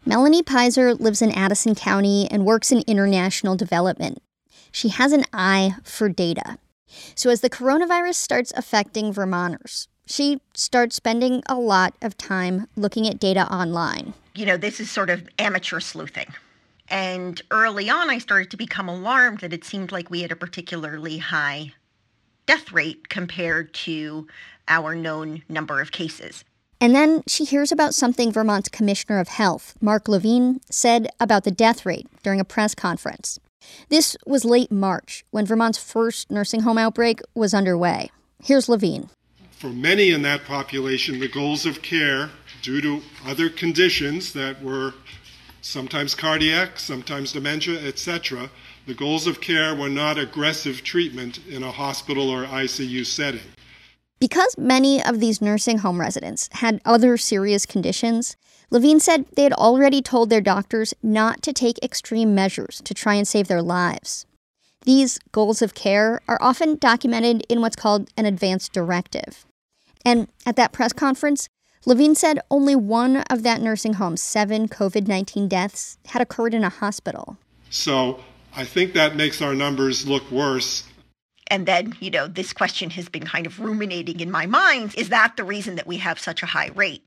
Melanie Pizer lives in Addison County and works in international development. She has an eye for data. So as the coronavirus starts affecting Vermonters, she starts spending a lot of time looking at data online. This is sort of amateur sleuthing. And early on, I started to become alarmed that it seemed like we had a particularly high death rate compared to our known number of cases. And then she hears about something Vermont's Commissioner of Health, Mark Levine, said about the death rate during a press conference. This was late March, when Vermont's first nursing home outbreak was underway. Here's Levine. For many in that population, the goals of care, due to other conditions that were sometimes cardiac, sometimes dementia, etc., the goals of care were not aggressive treatment in a hospital or ICU setting. Because many of these nursing home residents had other serious conditions, Levine said they had already told their doctors not to take extreme measures to try and save their lives. These goals of care are often documented in what's called an advance directive. And at that press conference, Levine said only one of that nursing home's 7 COVID-19 deaths had occurred in a hospital. So I think that makes our numbers look worse. And then, this question has been kind of ruminating in my mind. Is that the reason that we have such a high rate?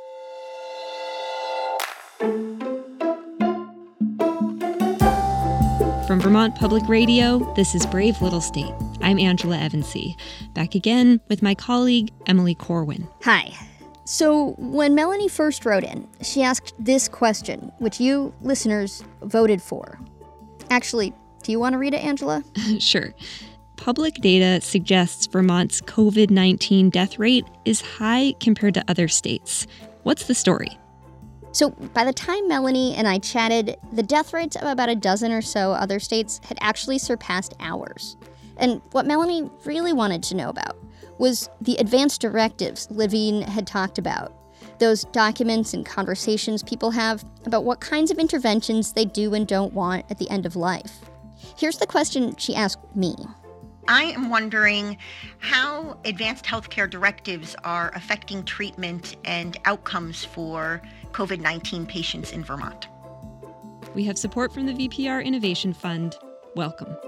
From Vermont Public Radio, this is Brave Little State. I'm Angela Evansy, back again with my colleague, Emily Corwin. Hi. So when Melanie first wrote in, she asked this question, which you, listeners, voted for. Actually, do you want to read it, Angela? Sure. Public data suggests Vermont's COVID-19 death rate is high compared to other states. What's the story? So by the time Melanie and I chatted, the death rates of about a dozen or so other states had actually surpassed ours. And what Melanie really wanted to know about was the advance directives Levine had talked about, those documents and conversations people have about what kinds of interventions they do and don't want at the end of life. Here's the question she asked me. I am wondering how advanced healthcare directives are affecting treatment and outcomes for COVID-19 patients in Vermont. We have support from the VPR Innovation Fund. Welcome.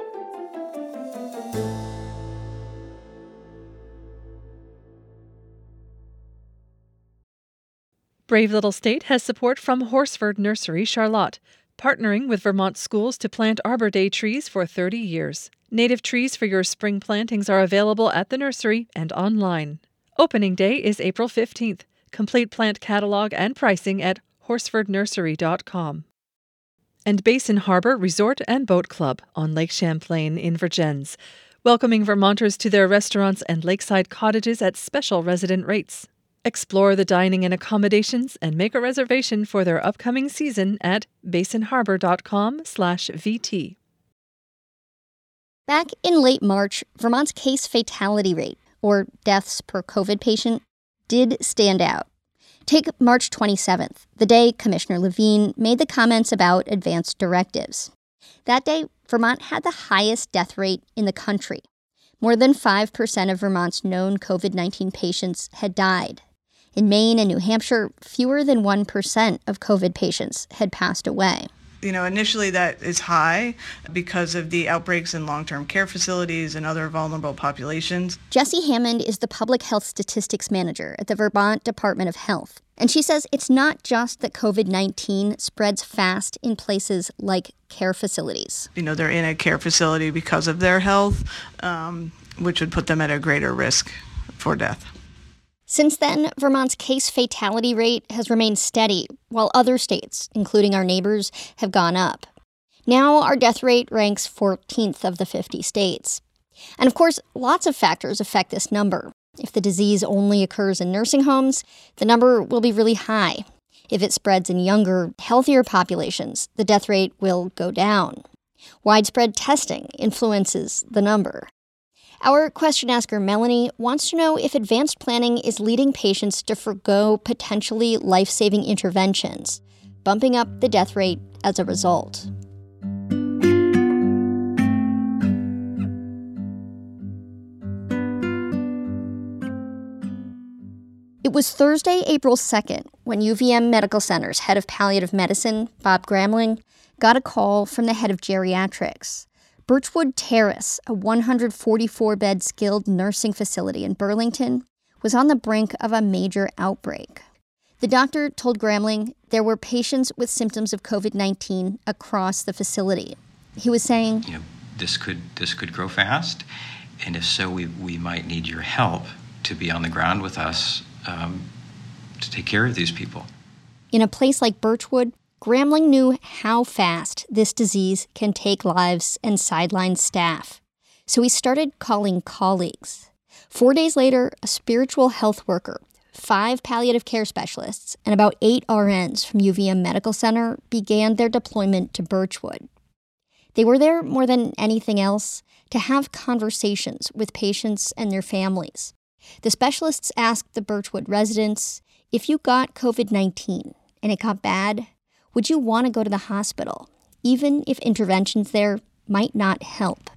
Brave Little State has support from Horsford Nursery, Charlotte, partnering with Vermont schools to plant Arbor Day trees for 30 years. Native trees for your spring plantings are available at the nursery and online. Opening day is April 15th. Complete plant catalog and pricing at horsfordnursery.com. And Basin Harbor Resort and Boat Club on Lake Champlain in Vergennes, welcoming Vermonters to their restaurants and lakeside cottages at special resident rates. Explore the dining and accommodations and make a reservation for their upcoming season at basinharbor.com/VT. Back in late March, Vermont's case fatality rate, or deaths per COVID patient, did stand out. Take March 27th, the day Commissioner Levine made the comments about advance directives. That day, Vermont had the highest death rate in the country. More than 5% of Vermont's known COVID-19 patients had died. In Maine and New Hampshire, fewer than 1% of COVID patients had passed away. Initially that is high because of the outbreaks in long-term care facilities and other vulnerable populations. Jessie Hammond is the public health statistics manager at the Vermont Department of Health. And she says it's not just that COVID-19 spreads fast in places like care facilities. They're in a care facility because of their health, which would put them at a greater risk for death. Since then, Vermont's case fatality rate has remained steady, while other states, including our neighbors, have gone up. Now our death rate ranks 14th of the 50 states. And of course, lots of factors affect this number. If the disease only occurs in nursing homes, the number will be really high. If it spreads in younger, healthier populations, the death rate will go down. Widespread testing influences the number. Our question asker, Melanie, wants to know if advanced planning is leading patients to forgo potentially life-saving interventions, bumping up the death rate as a result. It was Thursday, April 2nd, when UVM Medical Center's head of palliative medicine, Bob Gramling, got a call from the head of geriatrics. Birchwood Terrace, a 144-bed skilled nursing facility in Burlington, was on the brink of a major outbreak. The doctor told Gramling there were patients with symptoms of COVID-19 across the facility. He was saying, this could grow fast, and if so, we might need your help to be on the ground with us to take care of these people. In a place like Birchwood, Gramling knew how fast this disease can take lives and sideline staff. So he started calling colleagues. 4 days later, a spiritual health worker, 5 palliative care specialists, and about 8 RNs from UVM Medical Center began their deployment to Birchwood. They were there more than anything else to have conversations with patients and their families. The specialists asked the Birchwood residents, if you got COVID-19 and it got bad, would you want to go to the hospital, even if interventions there might not help?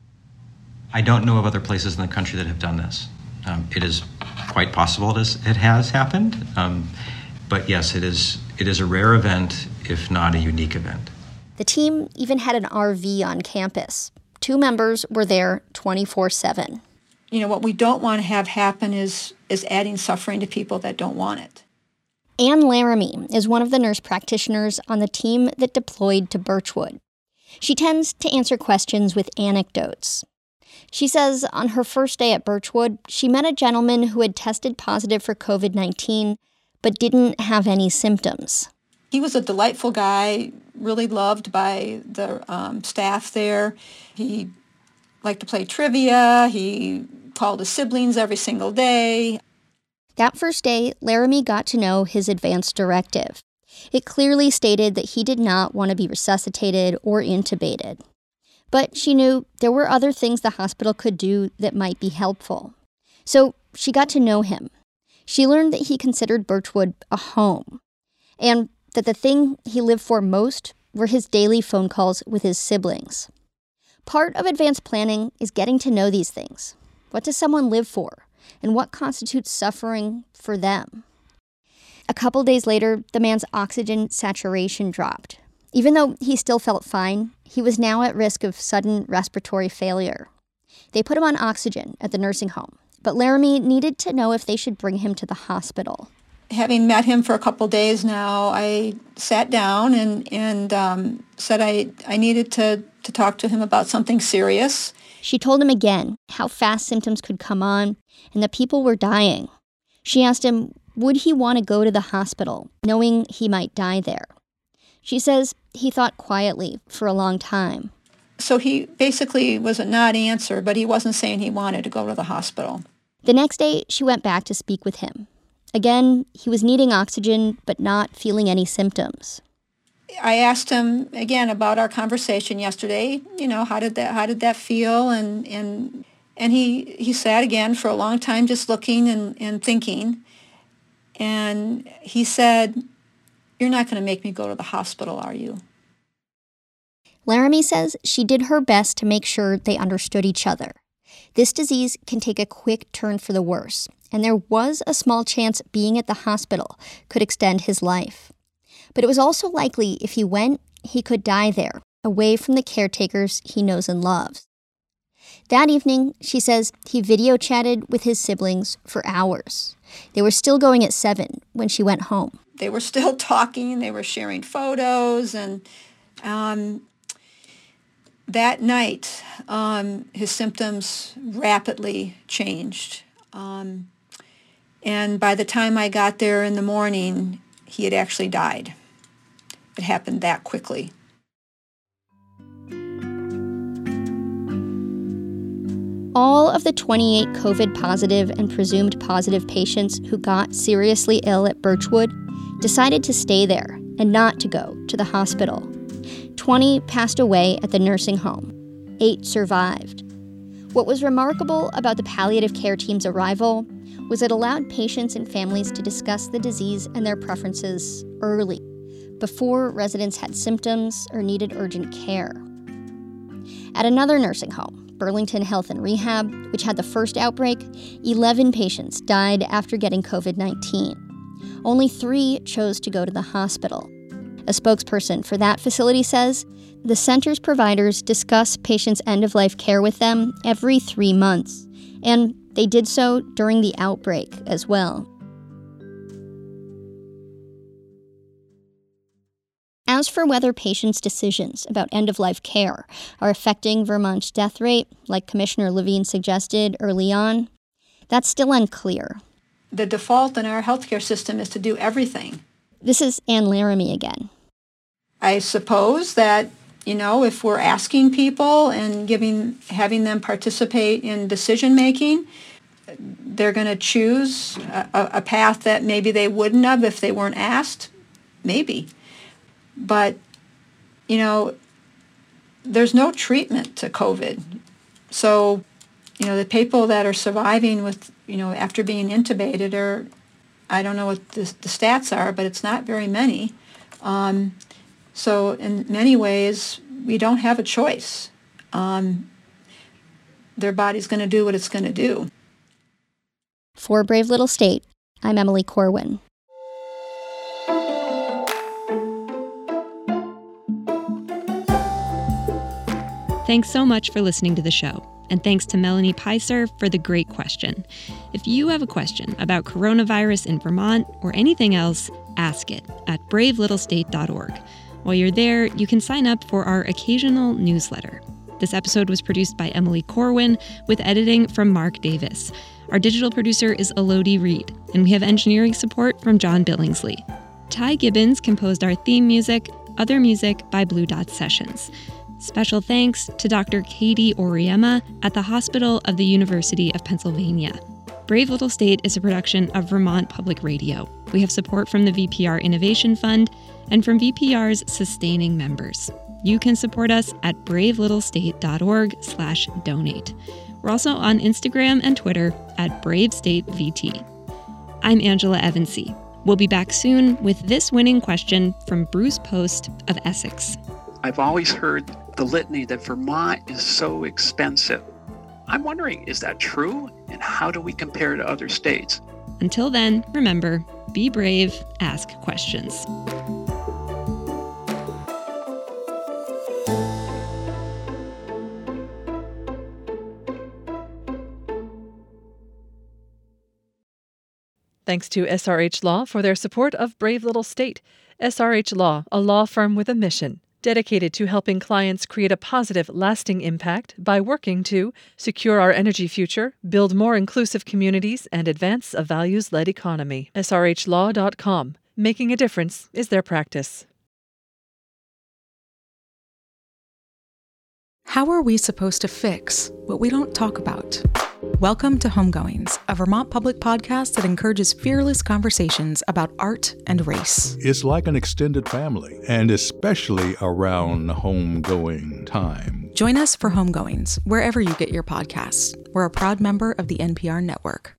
I don't know of other places in the country that have done this. It is quite possible it has happened, but yes, it is a rare event, if not a unique event. The team even had an RV on campus. 2 members were there 24/7. What we don't want to have happen is adding suffering to people that don't want it. Anne Laramie is one of the nurse practitioners on the team that deployed to Birchwood. She tends to answer questions with anecdotes. She says on her first day at Birchwood, she met a gentleman who had tested positive for COVID-19 but didn't have any symptoms. He was a delightful guy, really loved by the staff there. He liked to play trivia. He called his siblings every single day. That first day, Laramie got to know his advance directive. It clearly stated that he did not want to be resuscitated or intubated. But she knew there were other things the hospital could do that might be helpful. So she got to know him. She learned that he considered Birchwood a home, and that the thing he lived for most were his daily phone calls with his siblings. Part of advanced planning is getting to know these things. What does someone live for? And what constitutes suffering for them? A couple days later, the man's oxygen saturation dropped. Even though he still felt fine, he was now at risk of sudden respiratory failure. They put him on oxygen at the nursing home, but Laramie needed to know if they should bring him to the hospital. Having met him for a couple days now, I sat down and said I needed to talk to him about something serious. She told him again how fast symptoms could come on and that people were dying. She asked him, would he want to go to the hospital, knowing he might die there? She says he thought quietly for a long time. So he basically was a not answer, but he wasn't saying he wanted to go to the hospital. The next day, she went back to speak with him. Again, he was needing oxygen, but not feeling any symptoms. I asked him again about our conversation yesterday. How did that feel? And he sat again for a long time, just looking and thinking. And he said, "You're not going to make me go to the hospital, are you?" Laramie says she did her best to make sure they understood each other. This disease can take a quick turn for the worse, and there was a small chance being at the hospital could extend his life. But it was also likely if he went, he could die there, away from the caretakers he knows and loves. That evening, she says, he video chatted with his siblings for hours. They were still going at 7 when she went home. They were still talking, they were sharing photos, and that night, his symptoms rapidly changed. And by the time I got there in the morning, he had actually died. It happened that quickly. All of the 28 COVID-positive and presumed positive patients who got seriously ill at Birchwood decided to stay there and not to go to the hospital. 20 passed away at the nursing home. 8 survived. What was remarkable about the palliative care team's arrival was it allowed patients and families to discuss the disease and their preferences early, before residents had symptoms or needed urgent care. At another nursing home, Burlington Health and Rehab, which had the first outbreak, 11 patients died after getting COVID-19. Only 3 chose to go to the hospital. A spokesperson for that facility says the center's providers discuss patients' end-of-life care with them every 3 months, and they did so during the outbreak as well. As for whether patients' decisions about end-of-life care are affecting Vermont's death rate, like Commissioner Levine suggested early on, that's still unclear. The default in our healthcare system is to do everything. This is Ann Laramie again. I suppose that, if we're asking people and having them participate in decision-making, they're going to choose a path that maybe they wouldn't have if they weren't asked. Maybe. But, there's no treatment to COVID. So, the people that are surviving with, after being intubated are, I don't know what the stats are, but it's not very many. So in many ways, we don't have a choice. Their body's going to do what it's going to do. For Brave Little State, I'm Emily Corwin. Thanks so much for listening to the show. And thanks to Melanie Peiser for the great question. If you have a question about coronavirus in Vermont or anything else, ask it at bravelittlestate.org. While you're there, you can sign up for our occasional newsletter. This episode was produced by Emily Corwin with editing from Mark Davis. Our digital producer is Elodie Reed, and we have engineering support from John Billingsley. Ty Gibbons composed our theme music, other music by Blue Dot Sessions. Special thanks to Dr. Katie Oriema at the Hospital of the University of Pennsylvania. Brave Little State is a production of Vermont Public Radio. We have support from the VPR Innovation Fund and from VPR's sustaining members. You can support us at bravelittlestate.org/donate. We're also on Instagram and Twitter at BraveStateVT. I'm Angela Evansy. We'll be back soon with this winning question from Bruce Post of Essex. I've always heard the litany that Vermont is so expensive. I'm wondering, is that true? And how do we compare to other states? Until then, remember, be brave, ask questions. Thanks to SRH Law for their support of Brave Little State. SRH Law, a law firm with a mission, dedicated to helping clients create a positive, lasting impact by working to secure our energy future, build more inclusive communities, and advance a values-led economy. SRHLaw.com. Making a difference is their practice. How are we supposed to fix what we don't talk about? Welcome to Homegoings, a Vermont public podcast that encourages fearless conversations about art and race. It's like an extended family, and especially around homegoing time. Join us for Homegoings, wherever you get your podcasts. We're a proud member of the NPR network.